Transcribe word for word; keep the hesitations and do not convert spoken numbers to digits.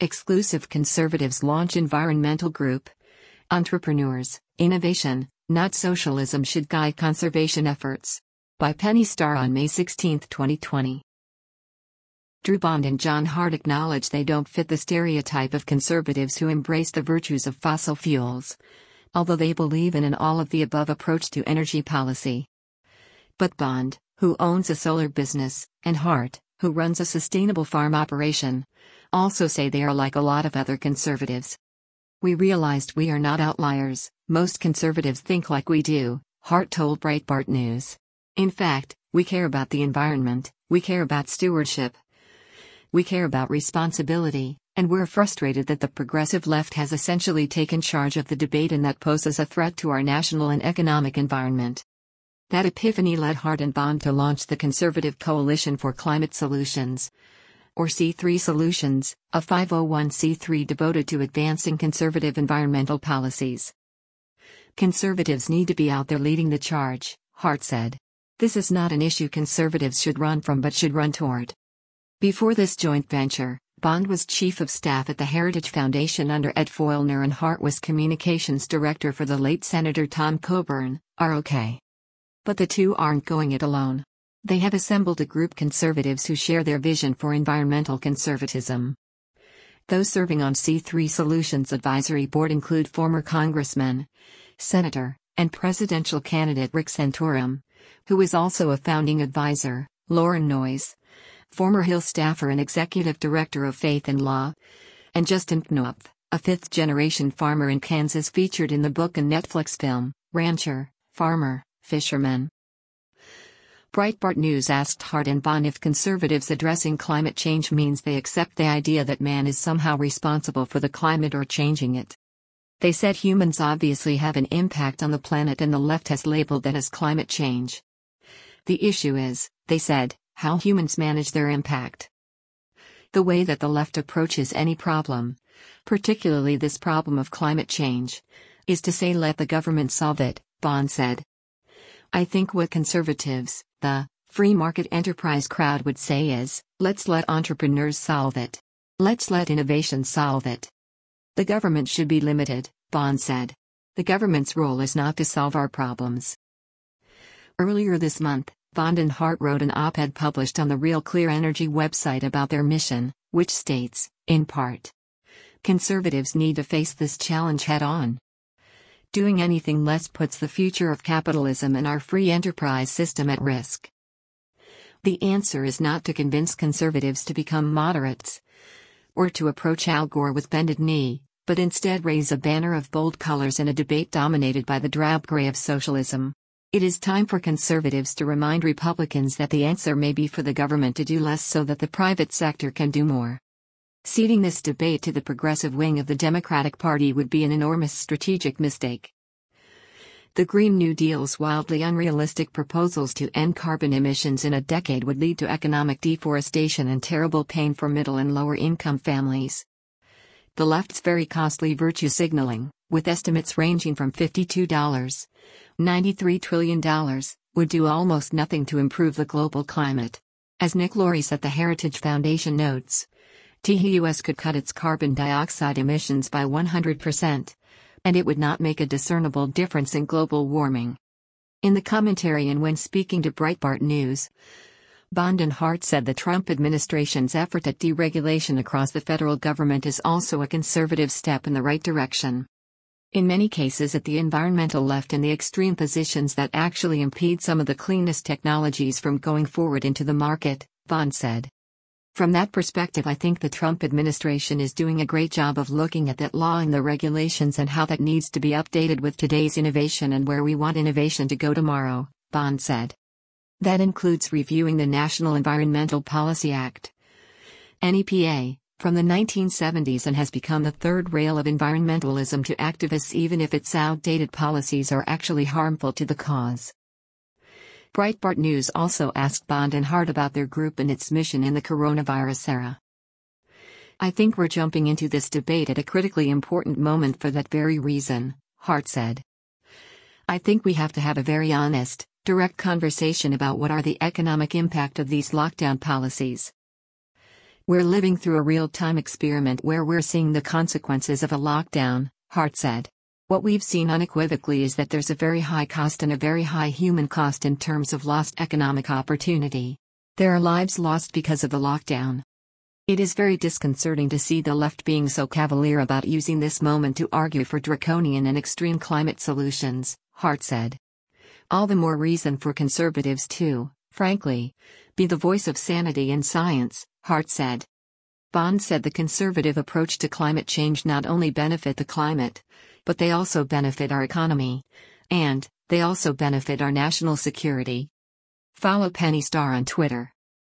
Exclusive conservatives launch environmental group. Entrepreneurs, innovation, not socialism should guide conservation efforts. By Penny Starr on May sixteenth, twenty twenty. Drew Bond and John Hart acknowledge they don't fit the stereotype of conservatives who embrace the virtues of fossil fuels, although they believe in an all-of-the-above approach to energy policy. But Bond, who owns a solar business, and Hart, who runs a sustainable farm operation, also say they are like a lot of other conservatives. We realized we are not outliers, most conservatives think like we do, Hart told Breitbart News. In fact, we care about the environment, we care about stewardship, we care about responsibility, and we're frustrated that the progressive left has essentially taken charge of the debate and that poses a threat to our national and economic environment. That epiphany led Hart and Bond to launch the Conservative Coalition for Climate Solutions, or C three Solutions, a five oh one c three devoted to advancing conservative environmental policies. Conservatives need to be out there leading the charge, Hart said. This is not an issue conservatives should run from but should run toward. Before this joint venture, Bond was chief of staff at the Heritage Foundation under Ed Foylner and Hart was communications director for the late Senator Tom Coburn, R O K. But the two aren't going it alone. They have assembled a group conservatives who share their vision for environmental conservatism. Those serving on C three Solutions Advisory Board include former Congressman, Senator, and presidential candidate Rick Santorum, who is also a founding advisor, Lauren Noyes, former Hill staffer and executive director of Faith and Law, and Justin Knopf, a fifth-generation farmer in Kansas featured in the book and Netflix film, Rancher, Farmer, Fisherman. Breitbart News asked Hart and Bond if conservatives addressing climate change means they accept the idea that man is somehow responsible for the climate or changing it. They said humans obviously have an impact on the planet and the left has labeled that as climate change. The issue is, they said, how humans manage their impact. The way that the left approaches any problem, particularly this problem of climate change, is to say let the government solve it, Bond said. I think what conservatives, the free market enterprise crowd would say is, let's let entrepreneurs solve it. Let's let innovation solve it. The government should be limited, Bond said. The government's role is not to solve our problems. Earlier this month, Bond and Hart wrote an op-ed published on the Real Clear Energy website about their mission, which states, in part, conservatives need to face this challenge head-on. Doing anything less puts the future of capitalism and our free enterprise system at risk. The answer is not to convince conservatives to become moderates, or to approach Al Gore with bended knee, but instead raise a banner of bold colors in a debate dominated by the drab gray of socialism. It is time for conservatives to remind Republicans that the answer may be for the government to do less so that the private sector can do more. Ceding this debate to the progressive wing of the Democratic Party would be an enormous strategic mistake. The Green New Deal's wildly unrealistic proposals to end carbon emissions in a decade would lead to economic deforestation and terrible pain for middle and lower income families. The left's very costly virtue signaling, with estimates ranging from fifty-two dollars to ninety-three trillion dollars, would do almost nothing to improve the global climate. As Nick Loris at the Heritage Foundation notes, the U S could cut its carbon dioxide emissions by one hundred percent, and it would not make a discernible difference in global warming. In the commentary and when speaking to Breitbart News, Bond and Hart said the Trump administration's effort at deregulation across the federal government is also a conservative step in the right direction. In many cases at the environmental left and the extreme positions that actually impede some of the cleanest technologies from going forward into the market, Bond said. From that perspective, I think the Trump administration is doing a great job of looking at that law and the regulations and how that needs to be updated with today's innovation and where we want innovation to go tomorrow, Bond said. That includes reviewing the National Environmental Policy Act, N E P A, from the nineteen seventies and has become the third rail of environmentalism to activists even if its outdated policies are actually harmful to the cause. Breitbart News also asked Bond and Hart about their group and its mission in the coronavirus era. I think we're jumping into this debate at a critically important moment for that very reason, Hart said. I think we have to have a very honest, direct conversation about what are the economic impact of these lockdown policies. We're living through a real-time experiment where we're seeing the consequences of a lockdown, Hart said. What we've seen unequivocally is that there's a very high cost and a very high human cost in terms of lost economic opportunity. There are lives lost because of the lockdown. It is very disconcerting to see the left being so cavalier about using this moment to argue for draconian and extreme climate solutions, Hart said. All the more reason for conservatives to, frankly, be the voice of sanity and science, Hart said. Bond said the conservative approach to climate change not only benefit the climate, but they also benefit our economy. And, they also benefit our national security. Follow Penny Starr on Twitter.